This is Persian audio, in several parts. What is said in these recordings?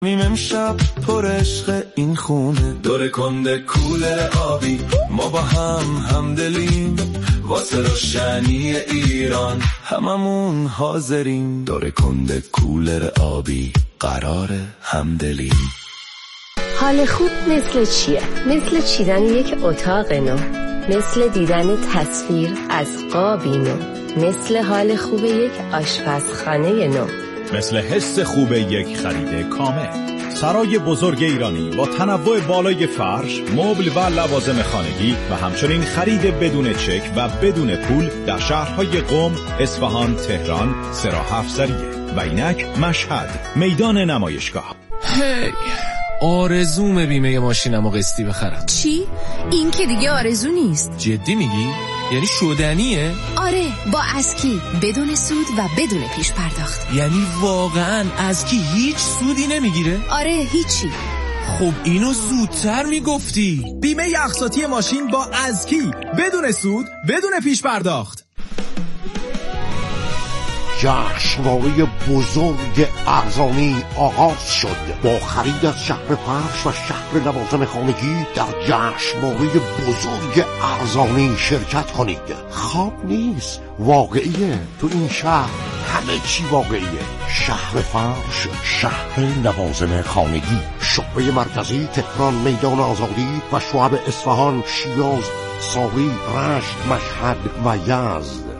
امشب پر عشق این خونه، دور کنده کولر آبی، ما با همدلیم، واسه روشنی ایران هممون حاضریم. دور کنده کولر آبی، قراره همدلیم. حال خوب مثل چیه؟ مثل چیدن یک اتاق نو، مثل دیدن تصویر از قابی نو، مثل حال خوب یک آشپزخانه نو، مثل حس خوب یک خرید کامل. سرای بزرگ ایرانی با تنوع بالای فرش، مبل و لوازم خانگی و همچنین خرید بدون چک و بدون پول در شهرهای قم، اصفهان، تهران، سراح افزریه و اینک مشهد، میدان نمایشگاه. هی آرزوم بیمه ماشینمو قسطی بخرم. چی؟ این که دیگه آرزو نیست. جدی میگی؟ یعنی شدنیه؟ آره، با اسکی، بدون سود و بدون پیش پرداخت. یعنی واقعا اسکی هیچ سودی نمیگیره؟ آره، هیچی. خب اینو زودتر میگفتی. بیمه اقساطی ماشین با اسکی، بدون سود، بدون پیش پرداخت. جشنواره بزرگ ارزانی آغاز شد. با خرید از شهر فرش و شهر لوازم خانگی در جشنواره بزرگ ارزانی شرکت کنید. خواب نیست، واقعیه. تو این شهر همه چی واقعیه. شهر فرش، شهر لوازم خانگی، شعبه مرکزی تهران، میدان آزادی و شعب اصفهان، شیراز، ساری، رشت، مشهد و یزد.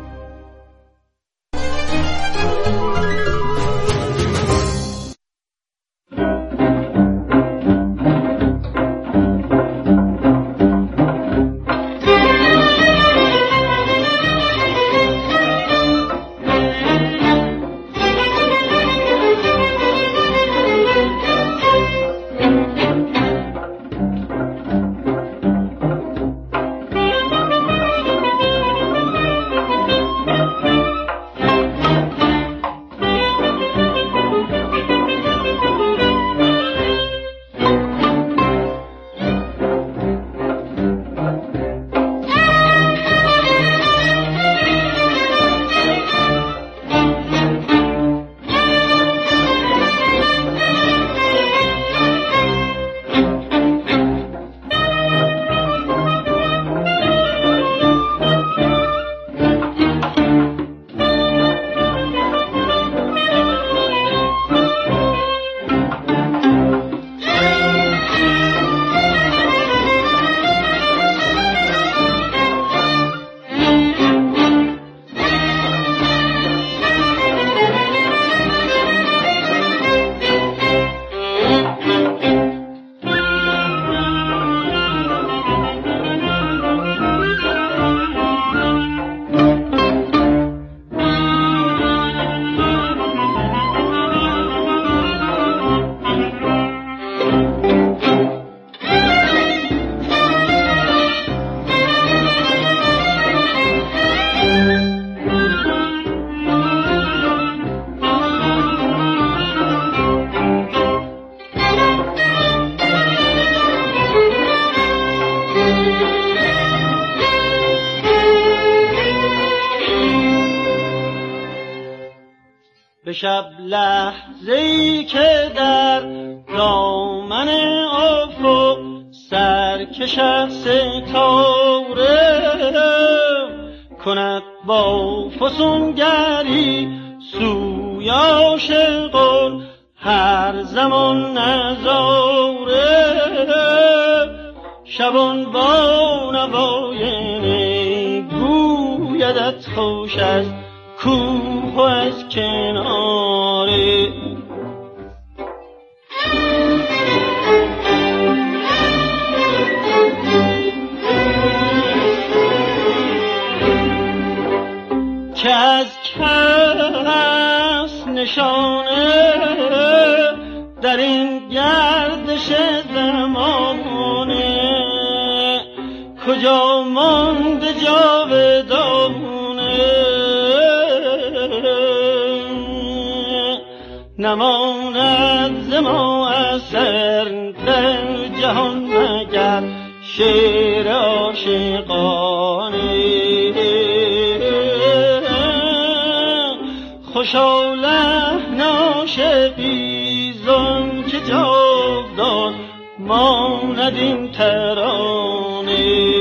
به شب لحظه‌ای که در دامن افق سرکشد ستاره کند با فسونگری سوی عاشقان هر زمان نظاره شبان با نوای نی گویدت خوش است کوه و از کناره که از کس نشانه در این گردش زمانه کجا مانده جاودانه نماند ز ما اثر در جهان مگر شعر عاشقانه خوشا لحن عاشقی زان جاودان ماند این ترانه.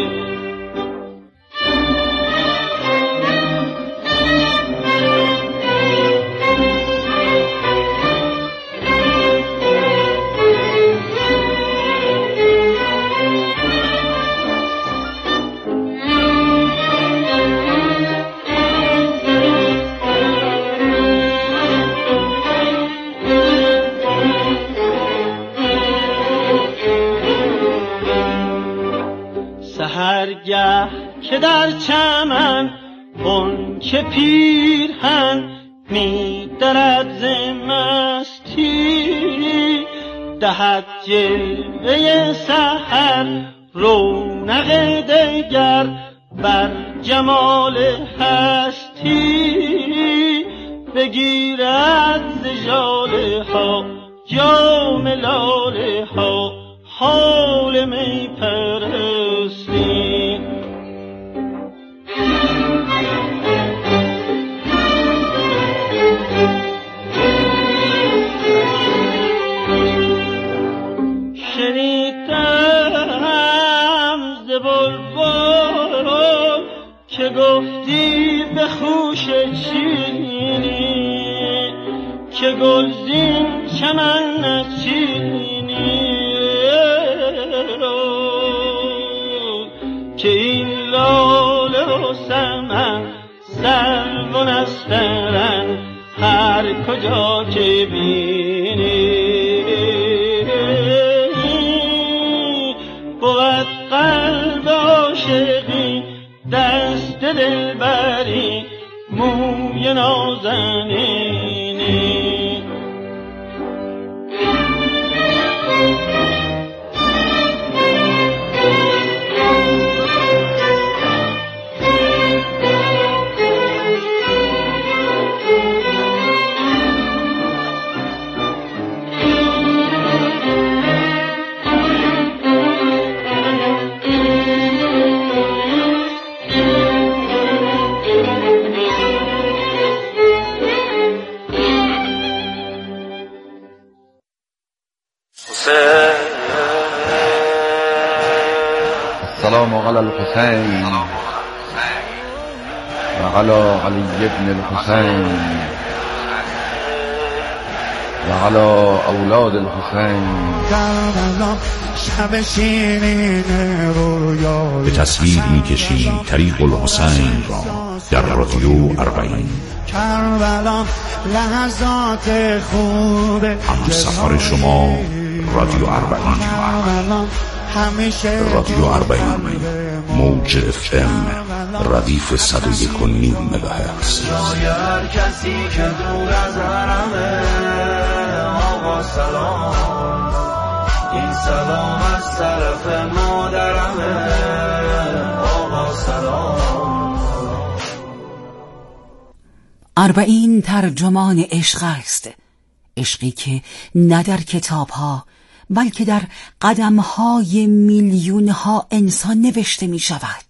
سحرگه که در چمن غنچه پیرهن می درد ز مستی، دهد جلوه سحر رونق دگر بر جمال هستی، بگیرد ز ژاله ها جام لاله ها حال می پرستی. شنیدم ز بلبل که گفتی به خوش چینی، که گلزین چمن نچینی، که این لاله و سمن سرو و نسترن هر کجا که بینی، بود قلب عاشقی دست دلبری موی نازنینی. السلام علی الحسین و علی علی ابن الحسین و علی اولاد الحسین. به تصویر می‌کشیم طریق الحسین را در رادیو اربعین. همسفر شما رادیو اربعین. رادیو اربعین موج FM ردیف 101.9 مگاهرتز. هر کسی که دور از حرمه آقا سلام، این سلام از طرف مادرمه آقا سلام. اربعین ترجمان عشق است، عشقی که نه در کتاب ها بلکه در قدم‌های میلیون‌ها انسان نوشته می شود.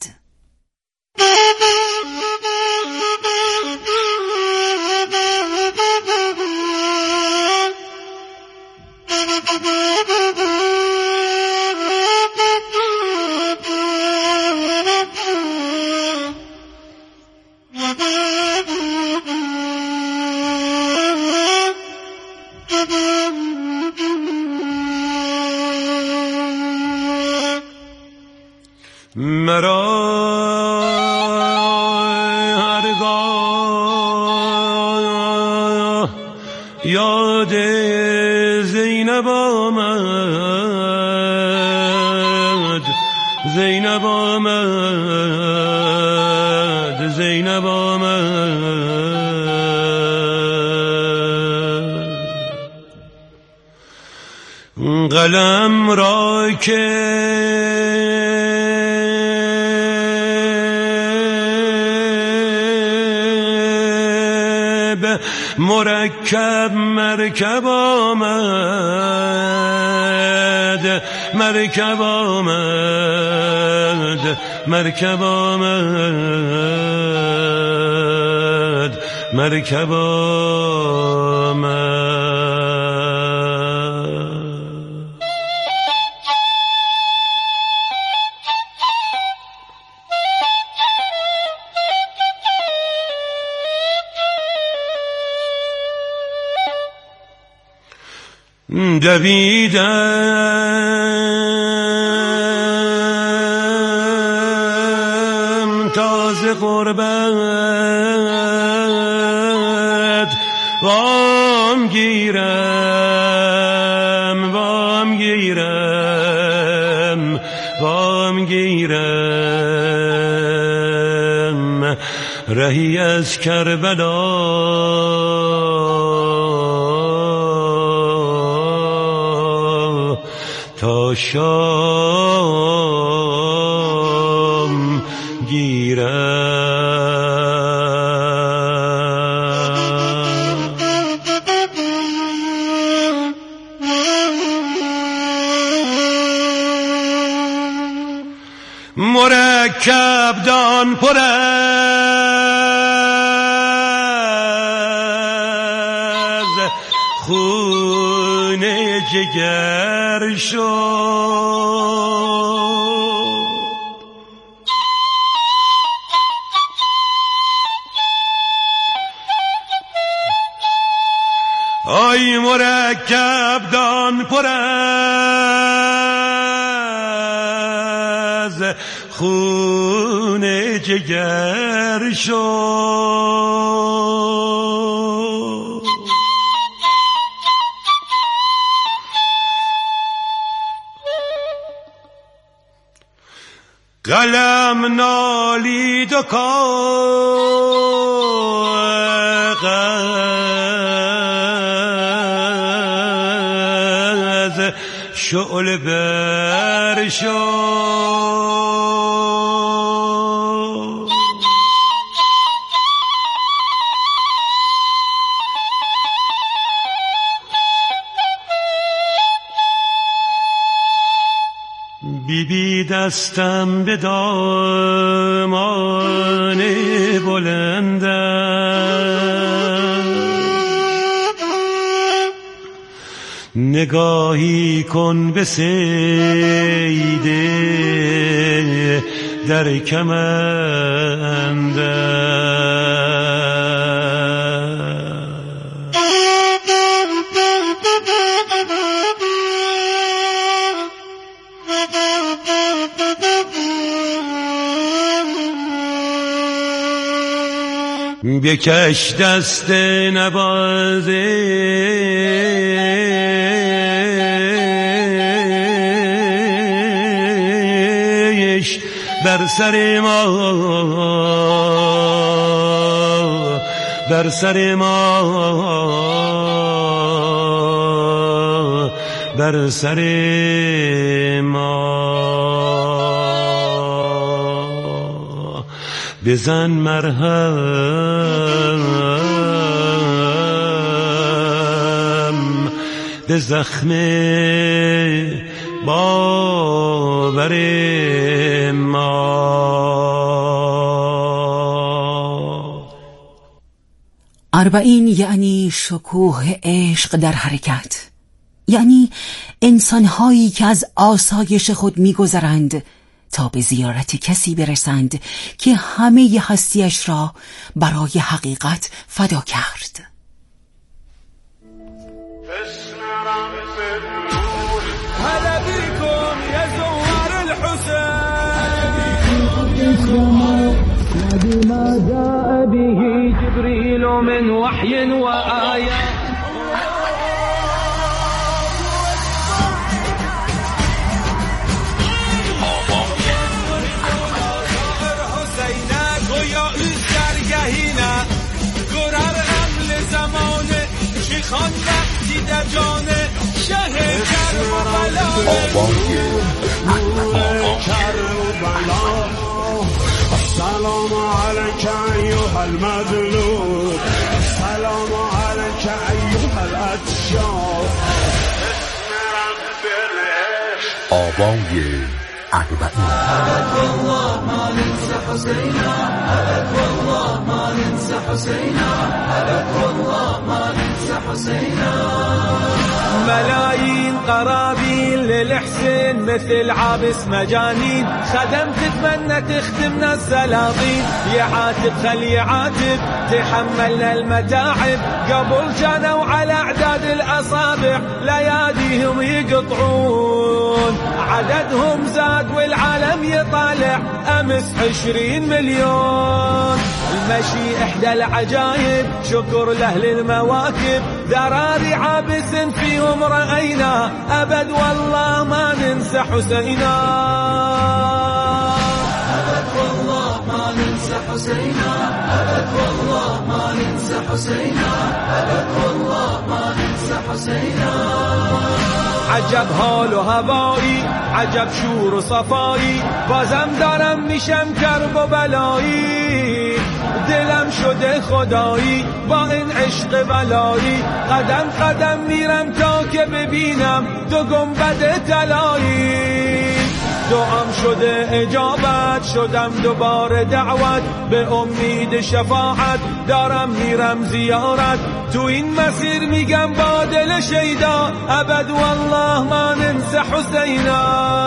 مرا هرگاه یاد زینب آمد، زینب آمد، زینب آمد. قلم را که مرکب مرکب آمد، مرکب آمد، مرکب آمد، مرکب آمد. دویدم تازه غربت وام گیرم رهی از کربلا تا شام گیرم. مرکب دان پر از خون جگر شد، آی مرکب دان پر از خون جگر شد. قلم نالید و کاغذ شعله بر شد. بیبی دستم به دامان بلندم، نگاهی کن به صید در کمندم. بکش دست نوازش بر سر ما، بر سر ما، بر سر ما. بزن مرهم به زخم باور ما. اربعین یعنی شکوه عشق در حرکت، یعنی انسانهایی که از آسایش خود می‌گذرند تا به زیارت کسی برسند که همه هستیش را برای حقیقت فدا کرد. ما جاء به جبريل من وحي وآيات. خان وقتی در جان شه کربلا، کربلا. السلام علیک ایها المظلوم، السلام علیک ایها الاتشار. آوای اربعین. والله ما ننسى حسينا، والله ما ننسى حسينا، والله ما ننسى حسينا. ملايين قرابين للحسين مثل عابس مجانين، خدم تتمنى تخدمنا السلاطين، يعاتب خل يعاتب تحملنا المتاعب، قبل كانوا على اعداد الاصابع لياديهم يقطعون، عددهم زاد والعالم يطالع امس 20 مليون. المشي احدى العجايب شكر لاهل المواكب، ذراري عابس فيهم رأينا، ابد والله ما ننسى حسينا، ابد والله ما ننسى حسينا، ابد والله ما ننسى حسينا، ابد والله ما ننسى حسينا. عجب حال و هوایی، عجب شور و صفایی، بازم دارم میشم کرب و بلایی، دلم شده خدایی با این عشق بلایی، قدم قدم میرم تا که ببینم دو گنبد طلایی، دعام شده اجابت، شدم دوباره دعوت، به امید شفاعت دارم میرم زیارت، تو این مسیر میگم با دل شیدا، ابد والله ما ننسى حسینا،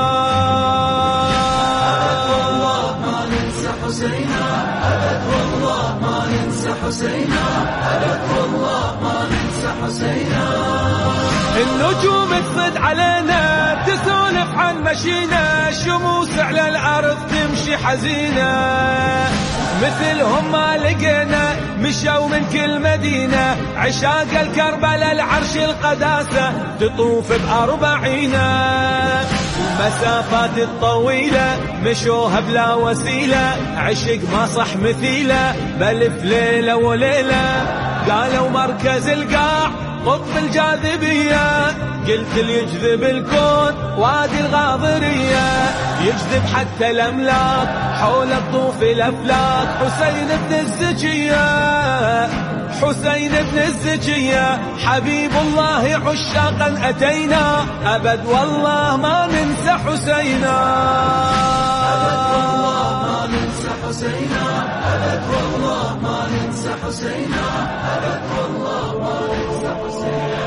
ابد والله ما ننسى حسینا، ابد والله ما ننسى حسینا، ابد والله ما ننسى حسینا. النجوم تصد علينا تسولف عن مشينا، شموس على الارض تمشي حزينة، مثلهم ما لقينا مشوا من كل مدينة، عشاق الكربلاء العرش القداسة تطوف بأربعينا، المسافات الطويلة مشوها بلا وسيلة، عشق ما صح مثيلة بل في ليلة وليلة، قالوا مركز القاع قطب الجاذبية، قلت ليجذب الكون وادي الغاضرية، يجذب حتى الأملاك حول الطوف الأفلاك، حسين بن الزكية، حسين بن الزكية، حبيب الله عشاقا أتينا، أبد والله ما ننسى حسينا، أبد والله ما ننسى حسينا، أبد والله ما ننسى حسينا، أبد والله ما ننسى حسينا.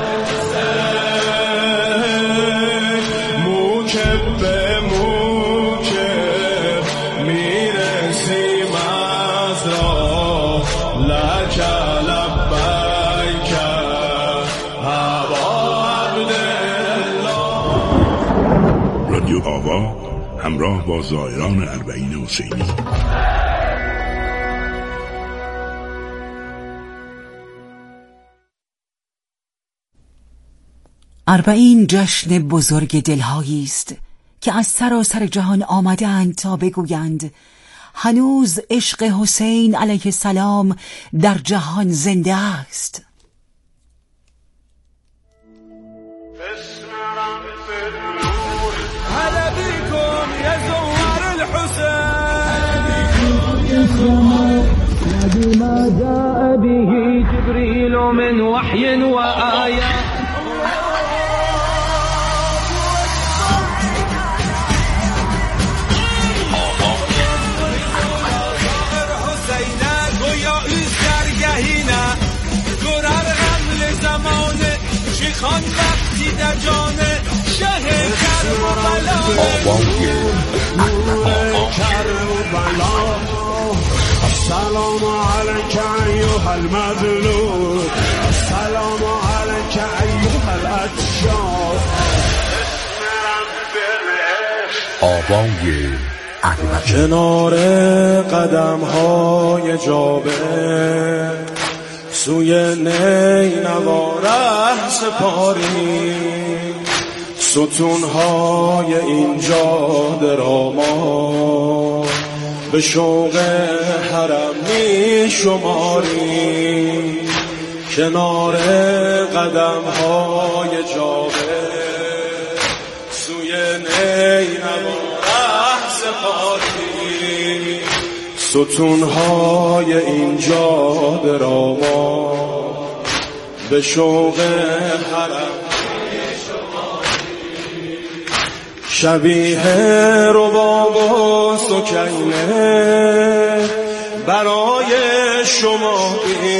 موكب به موكب میرسیم از راه، لک لبیک ابا عبدالله. رادیو آوا همراه با زائران اربعین حسینی. اربعین جشن بزرگ دلهایی است که از سراسر جهان آمدند تا بگویند هنوز عشق حسین علیه السلام در جهان زنده است. هلا بكم يا زوار الحسين، الذي ما جاء به جبريل من وحي وآيات. خان وقتی در جانه شه کربلا، کربلا، السلام علیک ایها المظلوم، السلام علیک ایها الاتشاف. آوای اربعین. کنار قدم های جابر سوی نینواره سپاری، ستونهای اینجا دراما به شوق حرم می شماری، کنار قدم های جابر سوی نینواره سپاری، ستونهای اینجا دراما به شوق حرم شبیه رباب و سکینه برای شما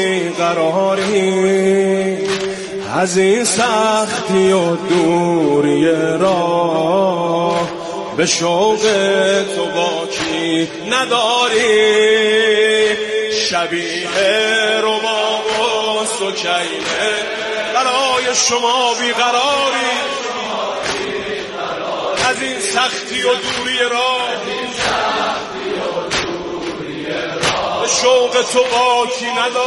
بیقراری، از این سختی و دوری راه به شوق تو باکی نداری. شبیه رباب و سکینه برای شما بیقراری، از این سختی و دوری راه به شوق تو باکی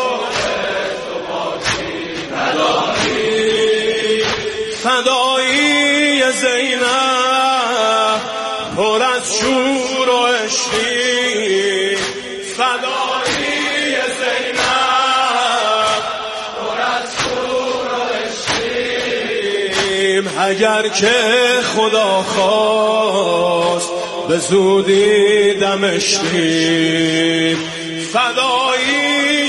نداری. فدایی زینب پر از شور و عشقی، فدایی زینب پر از شور و عشقی. اگر که خدا خواست به زودی دمشقی، فدایی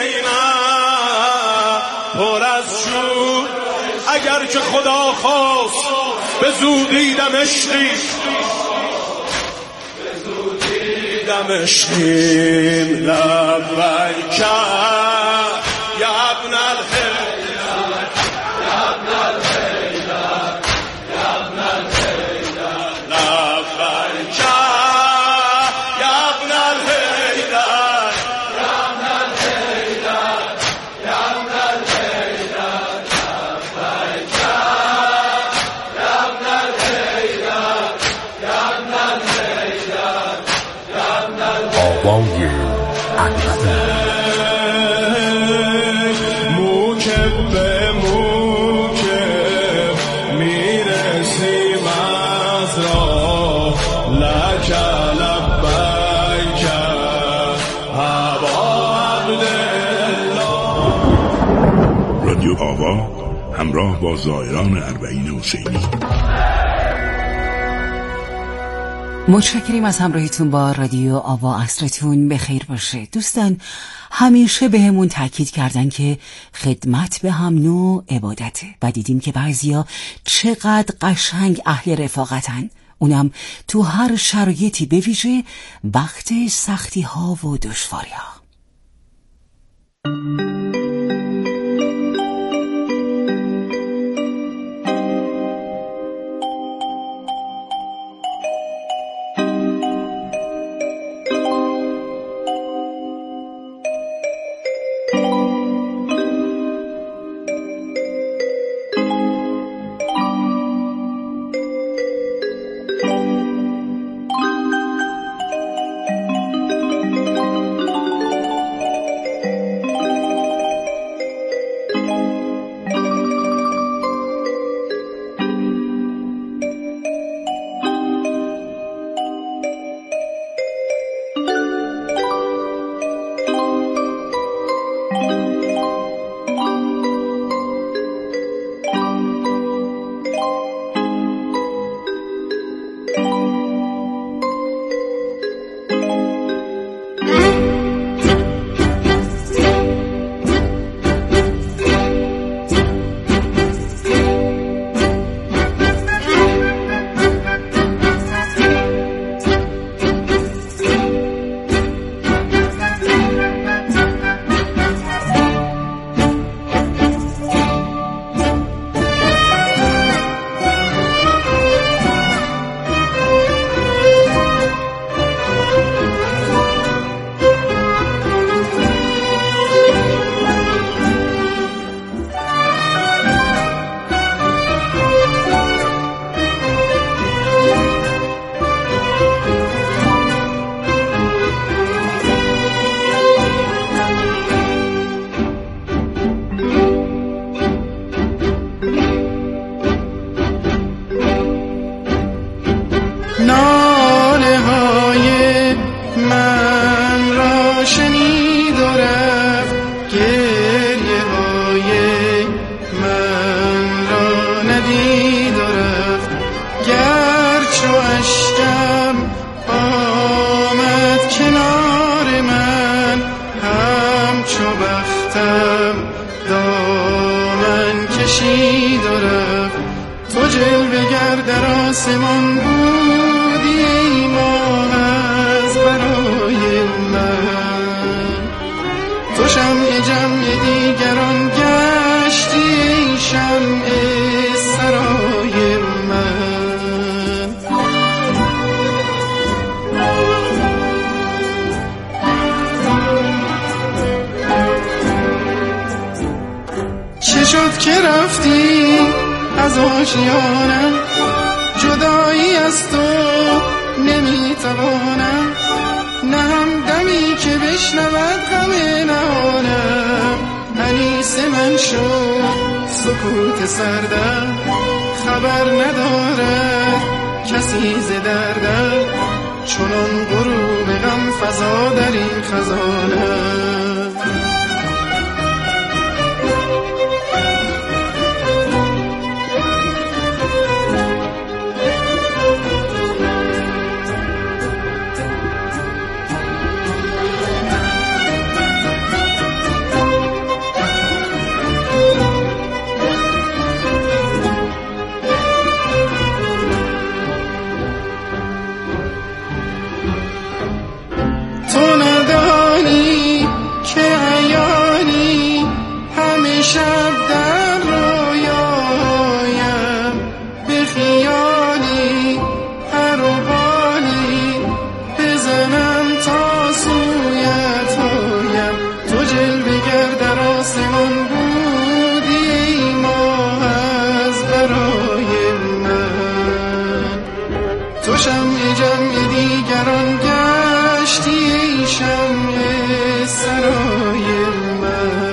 زینب پر از شور. اگر که خدا خواست به زودی دمشقی، دمشقیم لبیک یا ابن الحیدر، یا ابن الحیدر، یا ابن الحیدر، لبیک یا ابن الحیدر، یا ابن الحیدر، یا ابن الحیدر، لبیک یا ابن الحیدر، یا ابن الحیدر. آوای موکب به موکب میرسیم از راه، لک لبیک ابا عبدالله. رادیو آوا همراه با زائران اربعین حسینی. متشکریم از همراهیتون با رادیو آوا. عصرتون بخیر باشه. دوستان همیشه بهمون تاکید کردن که خدمت به هم نوع عبادته و دیدیم که بعضیا چقدر قشنگ اهل رفاقتن، اونم تو هر شرایطی، به ویژه وقت سختی ها و دشواری ها. جلوه‌گر در آسمان بودی ای ماه از برای من، تو شمع جمع دیگران گشتی ای شمع سرای من. چه شد که رفتی از آشیانم، جدایی از تو نمیتوانم، نه هم دمی که بشنود غم نهانم. انیس من شد سکوت سردم، خبر ندارد کسی ز دردم، چنان غروب غم فزا در این خزانم. شب در رویایم به خیالی هر و بالی بزنم تا سویت آیم. تو جلوه‌گر در آسمان بودی ای ماه از برای من، تو شمع جمع دیگران گشتی ای شمع سرای من.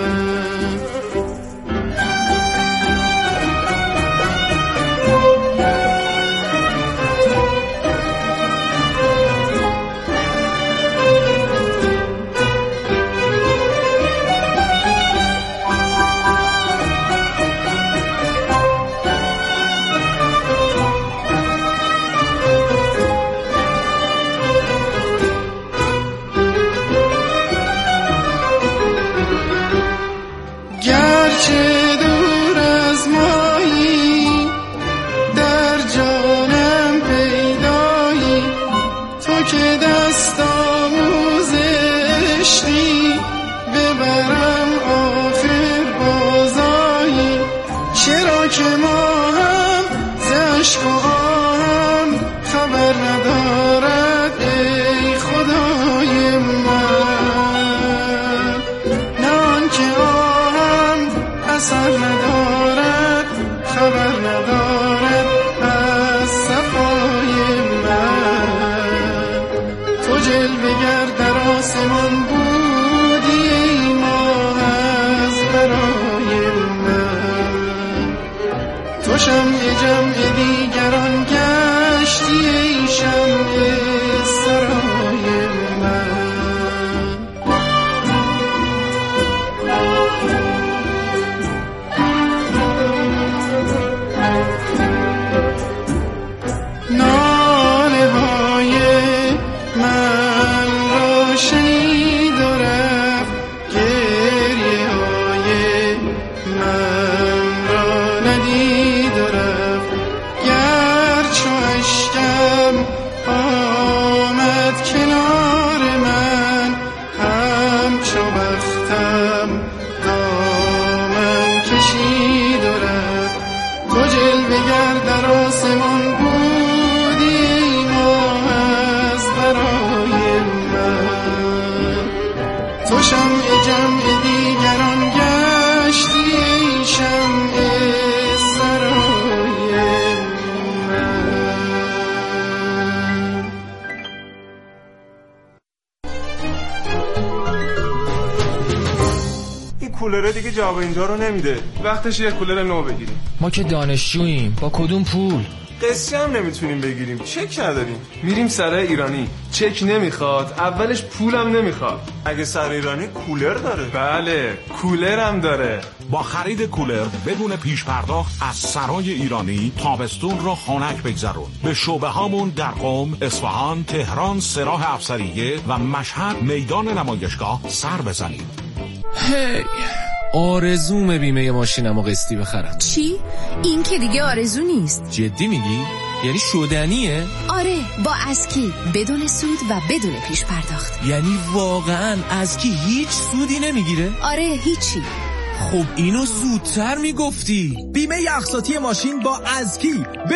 کولر دیگه جواب اینجا رو نمیده. وقتش یه کولر نو بگیریم. ما که دانشجوییم، با کدوم پول؟ قسطی هم نمیتونیم بگیریم، چک نداریم. میریم سر ایرانی، چک نمیخواد، اولش پولم نمیخواد. اگه سر ایرانی کولر داره؟ بله، کولر هم داره. با خرید کولر بدون پیش پرداخت از سرای ایرانی تابستون رو خنک بگذرون. به شعبه هامون در قم، اصفهان، تهران، سراح افسریه و مشهد میدان نمایشگاه سر بزنید. هی آرزوم بیمه ماشینمو قسطی بخرم. چی؟ این که دیگه آرزو نیست. جدی میگی؟ یعنی شدنیه؟ آره، با اسکی، بدون سود و بدون پیش پرداخت. یعنی واقعا اسکی هیچ سودی نمیگیره؟ آره، هیچی. خب اینو زودتر میگفتی. بیمه اقساطی ماشین با اسکی